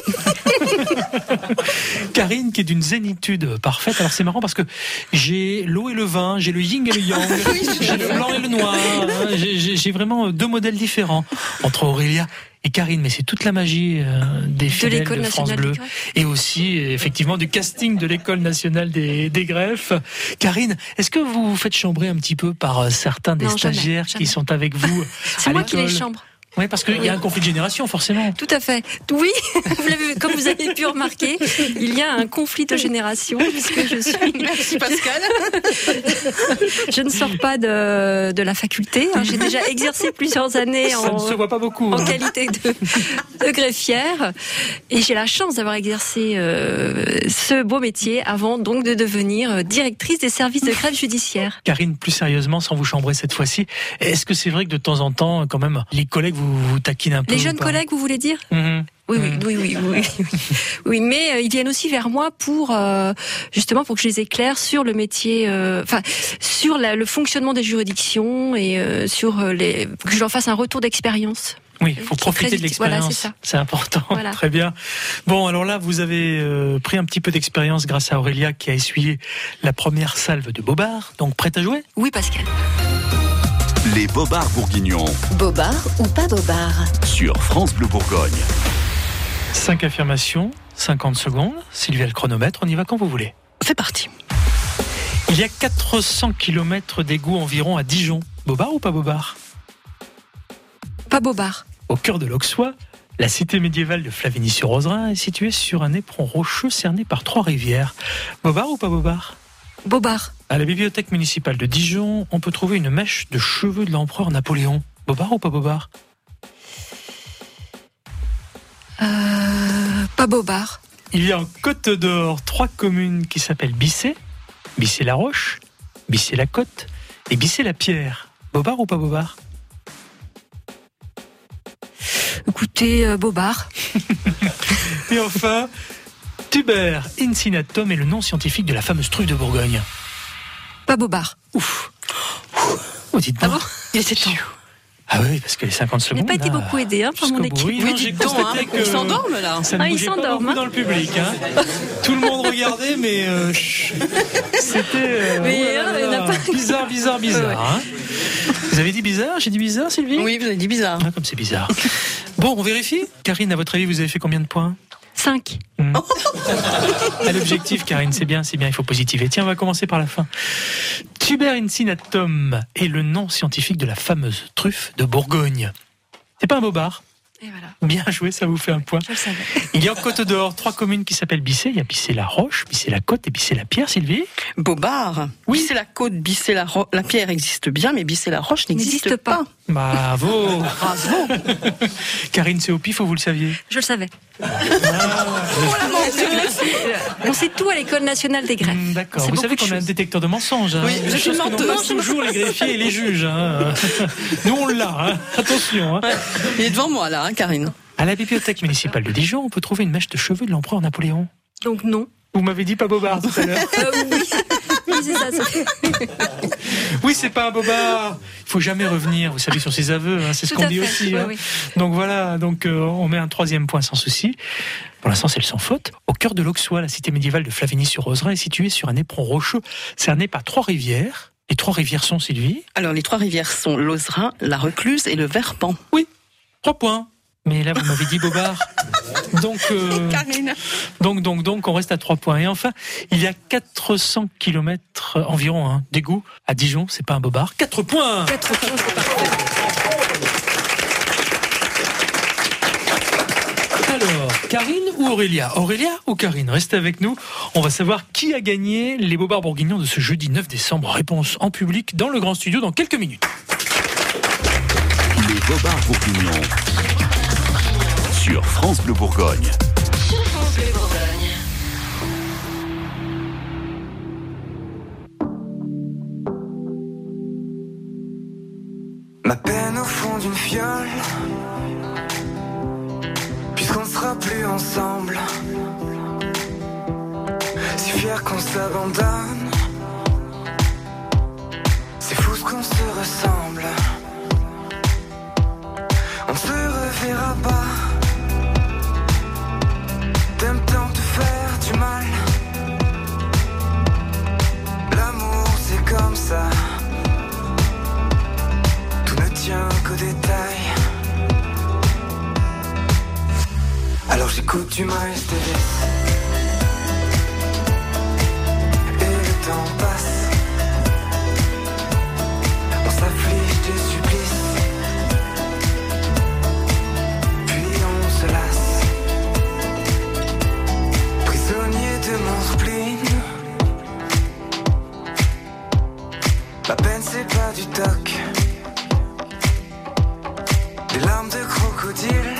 Speaker 1: Karine qui est d'une zénitude parfaite. Alors c'est marrant parce que j'ai l'eau et le vin, j'ai le yin et le yang, oui, j'ai le blanc et le noir. Hein, j'ai, j'ai, j'ai vraiment deux modèles différents entre Aurélia et Karine, mais c'est toute la magie euh, des fidèles de, de France Bleu et aussi effectivement du casting de l'École nationale des, des greffes. Karine, est-ce que vous vous faites chambrer un petit peu par certains des
Speaker 3: non,
Speaker 1: stagiaires
Speaker 3: jamais, jamais.
Speaker 1: qui sont avec vous
Speaker 3: C'est
Speaker 1: à
Speaker 3: moi
Speaker 1: l'école ?
Speaker 3: qui les chambre.
Speaker 1: Oui, parce qu'il y a un conflit de génération, forcément.
Speaker 3: Tout à fait. Oui, vous l'avez, comme vous avez pu remarquer, il y a un conflit de génération puisque je suis.
Speaker 8: Merci Pascal.
Speaker 3: Je ne sors pas de, de la faculté. Hein. J'ai déjà exercé plusieurs années
Speaker 1: Ça
Speaker 3: en,
Speaker 1: ne se voit pas beaucoup,
Speaker 3: en
Speaker 1: hein.
Speaker 3: qualité de, de greffière. Et j'ai la chance d'avoir exercé euh, ce beau métier avant donc de devenir directrice des services de greffe judiciaire.
Speaker 1: Karine, plus sérieusement, sans vous chambrer cette fois-ci, est-ce que c'est vrai que de temps en temps, quand même, les collègues vous, vous taquinent un peu?
Speaker 3: Les jeunes collègues, vous voulez dire?
Speaker 1: Mmh.
Speaker 3: Oui, oui, oui, oui, oui, oui, oui, mais euh, ils viennent aussi vers moi pour euh, justement pour que je les éclaire sur le métier, enfin euh, sur la, le fonctionnement des juridictions et euh, sur euh, les que je leur fasse un retour d'expérience.
Speaker 1: Oui, il faut profiter de l'expérience.
Speaker 3: Voilà, c'est ça.
Speaker 1: C'est important.
Speaker 3: Voilà.
Speaker 1: Très bien. Bon, alors là, vous avez euh, pris un petit peu d'expérience grâce à Aurélia qui a essuyé la première salve de Bobard. Donc, prête à jouer?
Speaker 3: Oui, Pascal.
Speaker 4: Les bobards bourguignons.
Speaker 6: Bobard ou pas bobard?
Speaker 4: Sur France Bleu Bourgogne.
Speaker 1: Cinq affirmations, cinquante secondes. Sylvia, le chronomètre, on y va quand vous voulez.
Speaker 8: C'est parti.
Speaker 1: Il y a quatre cents kilomètres d'égouts environ à Dijon. Bobard ou pas Bobard?
Speaker 3: Pas Bobard.
Speaker 1: Au cœur de l'Auxois, la cité médiévale de Flavigny-sur-Ozerain est située sur un éperon rocheux cerné par trois rivières. Bobard ou pas Bobard?
Speaker 3: Bobard.
Speaker 1: À la bibliothèque municipale de Dijon, on peut trouver une mèche de cheveux de l'empereur Napoléon. Bobard ou pas Bobard?
Speaker 3: Euh, pas Bobard.
Speaker 1: Il y a en Côte d'Or trois communes qui s'appellent Bissé, Bissé-la-Roche, Bissé-la-Côte et Bissé-la-Pierre. Bobard ou pas Bobard?
Speaker 3: Écoutez, euh, Bobard.
Speaker 1: Et enfin, Tuber incinatum est le nom scientifique de la fameuse truffe de Bourgogne.
Speaker 3: Pas Bobard.
Speaker 1: Ouf. Oh, dites
Speaker 3: Ah
Speaker 1: donc.
Speaker 3: bon? Il était temps.
Speaker 1: Ah oui, parce que les cinquante
Speaker 3: Je
Speaker 1: secondes.
Speaker 3: n'ai pas été
Speaker 1: là,
Speaker 3: beaucoup aidé hein, par mon
Speaker 1: jusqu'au bout.
Speaker 3: équipe.
Speaker 1: Oui, non, j'ai constaté
Speaker 8: hein.
Speaker 1: que
Speaker 8: Ils s'endorment là.
Speaker 1: ça ne
Speaker 3: Ah, ils
Speaker 1: bougeait pas
Speaker 3: s'endorment,
Speaker 1: beaucoup
Speaker 3: hein.
Speaker 1: dans le public. Hein. Tout le monde regardait, mais euh, chut, c'était euh,
Speaker 3: Mais,
Speaker 1: oh là
Speaker 3: hein,
Speaker 1: là
Speaker 3: il y en a
Speaker 1: là,
Speaker 3: pas-
Speaker 1: bizarre, bizarre, bizarre. Hein. Vous avez dit bizarre? J'ai dit bizarre, Sylvie?
Speaker 8: Oui, vous avez dit bizarre.
Speaker 1: Ah, comme c'est bizarre. Bon, on vérifie. Karine, à votre avis, vous avez fait combien de points?
Speaker 3: Cinq.
Speaker 1: Mmh. À l'objectif, Karine, c'est bien, c'est bien, il faut positiver. Tiens, on va commencer par la fin. Tuber incinatum est le nom scientifique de la fameuse truffe de Bourgogne. C'est pas un Bobard.
Speaker 3: Et voilà.
Speaker 1: Bien joué, ça vous fait un point.
Speaker 3: Je le savais.
Speaker 1: Il y a en Côte d'Or trois communes qui s'appellent Bissé. Il y a Bissé-la-Roche, Bissé-la-Côte et Bissé-la-Pierre, Sylvie.
Speaker 8: Bobard.
Speaker 1: Oui.
Speaker 8: Bissé-la-Côte, Bissé-la-Ro- la pierre existe bien, mais Bissé-la-Roche n'existe
Speaker 3: N'existe
Speaker 8: pas.
Speaker 3: pas.
Speaker 1: Bravo.
Speaker 8: Bravo.
Speaker 1: Karine, c'est au pif ou vous le saviez?
Speaker 3: Je le savais. On sait tout à l'école nationale des greffes.
Speaker 1: Mmh, D'accord.
Speaker 3: C'est
Speaker 1: Vous savez
Speaker 3: beaucoup de
Speaker 1: qu'on a un
Speaker 3: choses.
Speaker 1: détecteur de mensonges. Hein.
Speaker 8: Oui,
Speaker 1: Des
Speaker 8: je suis
Speaker 1: choses que n'ont
Speaker 8: menteuse.
Speaker 1: pas toujours les greffiers et les juges. Hein. Nous, on l'a. Hein. Attention. Hein.
Speaker 8: Il est devant moi là, hein, Karine.
Speaker 1: À la bibliothèque municipale de Dijon, on peut trouver une mèche de cheveux de l'empereur Napoléon.
Speaker 3: Donc non.
Speaker 1: Vous m'avez dit pas Bobard tout à l'heure.
Speaker 3: Euh, oui. Oui, c'est ça. c'est-
Speaker 1: Oui, c'est pas un Bobard. Il faut jamais revenir, vous savez, sur ses aveux. Hein. C'est ce
Speaker 3: Tout
Speaker 1: qu'on
Speaker 3: à
Speaker 1: dit
Speaker 3: fait,
Speaker 1: aussi.
Speaker 3: oui,
Speaker 1: Hein.
Speaker 3: oui.
Speaker 1: Donc voilà, donc euh, on met un troisième point sans souci. Pour l'instant, c'est le sans faute. Au cœur de l'Auxois, la cité médiévale de Flavigny-sur-Ozerain est située sur un éperon rocheux cerné par trois rivières. Les trois rivières sont, Sylvie?
Speaker 8: Alors les trois rivières sont l'Ozerain, la Recluse et le Verpan.
Speaker 1: Oui, trois points. Mais là, vous m'avez dit Bobard. Donc, euh,
Speaker 8: Karine.
Speaker 1: donc, donc, donc, on reste à trois points. Et enfin, il y a quatre cents kilomètres environ hein, d'égouts à Dijon. C'est pas un Bobard. Quatre points.
Speaker 3: Quatre points, c'est parfait.
Speaker 1: Alors, Karine ou Aurélia? Aurélia ou Karine? Restez avec nous. On va savoir qui a gagné les Bobards bourguignons de ce jeudi neuf décembre. Réponse en public dans le grand studio dans quelques minutes.
Speaker 4: Les bobards bourguignons. Sur France Bleu Bourgogne.
Speaker 17: Ma peine au fond d'une fiole, puisqu'on ne sera plus ensemble. Si fier qu'on s'abandonne, c'est fou ce qu'on se ressemble. On ne se reverra pas. T'aimes tant te faire du mal. L'amour c'est comme ça. Tout ne tient qu'aux détails. Alors j'écoute du Miles Davis. Et le temps passe. On s'afflige des supplices. des larmes de crocodile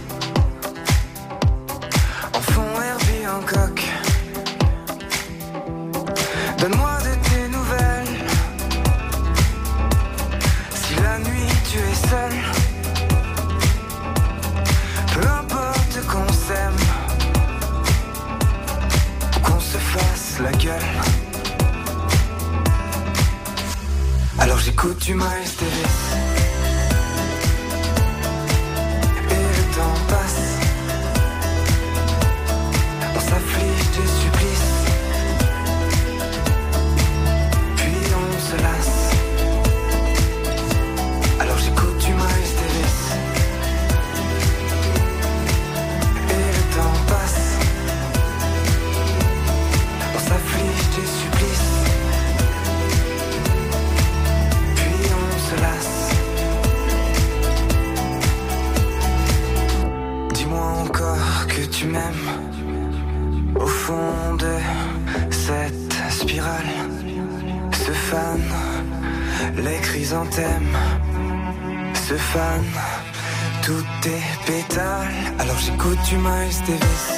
Speaker 17: en fond Herbie Hancock. Donne-moi de tes nouvelles si la nuit tu es seul. Peu importe qu'on s'aime ou qu'on se fasse la gueule. Alors j'écoute du Miles Davis et le temps passe. On s'afflige des supplices, puis on se lasse. Alors j'écoute du Miles Davis et le temps passe. On s'afflige des supplices, dis-moi encore que tu m'aimes au fond de cette spirale. Ce fan, les chrysanthèmes, ce fan, tous tes pétales. Alors j'écoute du Miles Davis.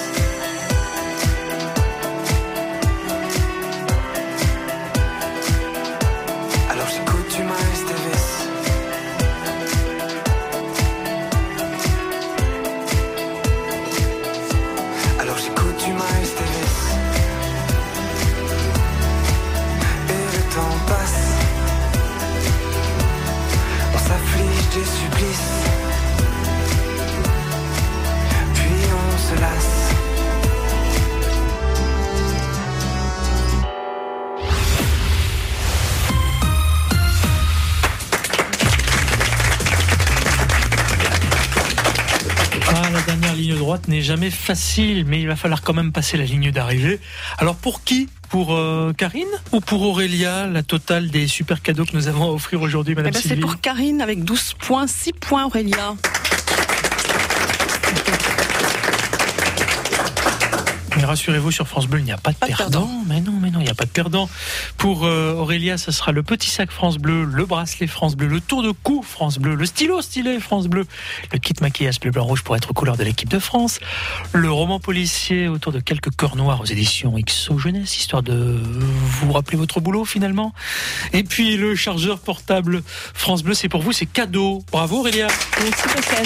Speaker 1: N'est jamais facile, mais il va falloir quand même passer la ligne d'arrivée. Alors pour qui ? Pour euh, Karine ou pour Aurélia, la totale des super cadeaux que nous avons à offrir aujourd'hui, Madame
Speaker 8: eh ben,
Speaker 1: Sylvie ?
Speaker 8: C'est pour Karine avec douze points, six points Aurélia.
Speaker 1: Mais rassurez-vous, sur France Bleu, il n'y a pas de, pas de perdant. perdant. Mais non, mais non, il n'y a pas de perdant. Pour euh, Aurélia, ce sera le petit sac France Bleu, le bracelet France Bleu, le tour de cou France Bleu, le stylo stylet France Bleu, le kit maquillage bleu blanc rouge pour être aux couleurs de l'équipe de France, le roman policier autour de quelques cœurs noirs aux éditions X O Jeunesse, histoire de vous rappeler votre boulot finalement. Et puis le chargeur portable France Bleu, c'est pour vous, c'est cadeau. Bravo Aurélia.
Speaker 8: Merci Pascal.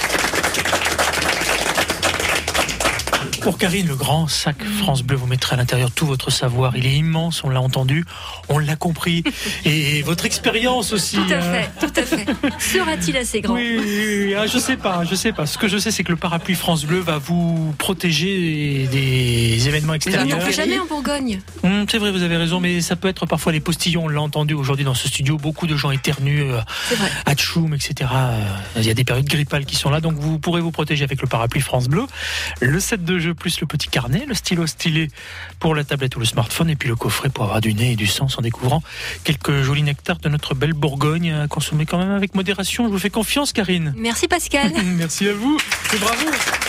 Speaker 1: Pour Karine, le grand sac France Bleu, vous mettrez à l'intérieur tout votre savoir. Il est immense, on l'a entendu, on l'a compris. Et votre expérience aussi.
Speaker 3: Tout à fait, tout à fait. Sera-t-il assez grand ?
Speaker 1: Oui, oui, oui. Ah, je sais pas, je sais pas. Ce que je sais, c'est que le parapluie France Bleu va vous protéger des événements extérieurs.
Speaker 3: On n'en fait jamais en Bourgogne.
Speaker 1: Hum, c'est vrai, vous avez raison, mais ça peut être parfois les postillons. On l'a entendu aujourd'hui dans ce studio, beaucoup de gens éternuent, à Tchoum, et cetera. Il y a des périodes grippales qui sont là, donc vous pourrez vous protéger avec le parapluie France Bleu. Le set de jeu plus le petit carnet, le stylo stylet pour la tablette ou le smartphone, et puis le coffret pour avoir du nez et du sens en découvrant quelques jolis nectars de notre belle Bourgogne à consommer quand même avec modération. Je vous fais confiance, Karine.
Speaker 3: Merci Pascal.
Speaker 1: Merci à vous et bravo.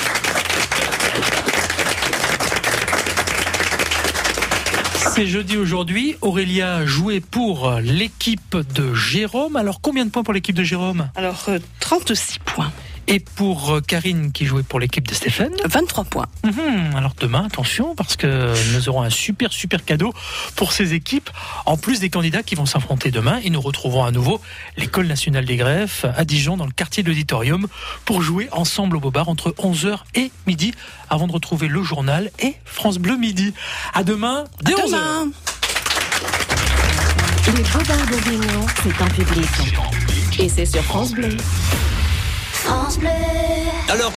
Speaker 1: C'est jeudi aujourd'hui. Aurélia a joué pour l'équipe de Jérôme. Alors combien de points pour l'équipe de Jérôme ?
Speaker 8: Alors euh, trente-six points.
Speaker 1: Et pour Karine qui jouait pour l'équipe de Stéphane,
Speaker 8: vingt-trois points.
Speaker 1: Mmh, alors demain, attention, parce que nous aurons un super super cadeau pour ces équipes, en plus des candidats qui vont s'affronter demain. Et nous retrouverons à nouveau l'École nationale des greffes à Dijon, dans le quartier de l'Auditorium, pour jouer ensemble au Bobard entre onze heures et midi, avant de retrouver le journal et France Bleu Midi. À demain, dès onze heures.
Speaker 6: Les Bobards bourguignons, c'est en public. Et c'est sur France Bleu.
Speaker 10: France Bleu.
Speaker 11: Alors